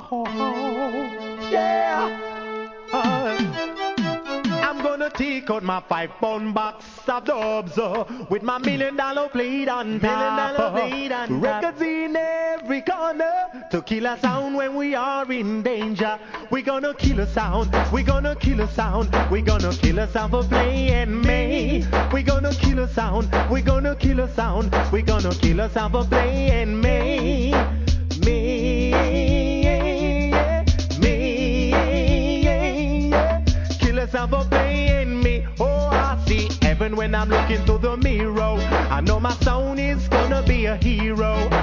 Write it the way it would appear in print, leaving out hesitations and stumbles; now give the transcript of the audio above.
Yeah. I'm gonna take out my 5 pound box of dubs with my $1 million plate on top. Records in every corner to kill a sound when we are in danger. We gonna kill a sound. We gonna kill a sound. We gonna kill a sound for playing me. We gonna kill a sound. We gonna kill a sound. We gonna kill a sound for playing me. Me. Kill a sound for playing me. Oh, I see heaven when I'm looking through the mirror. I know my sound is gonna be a hero.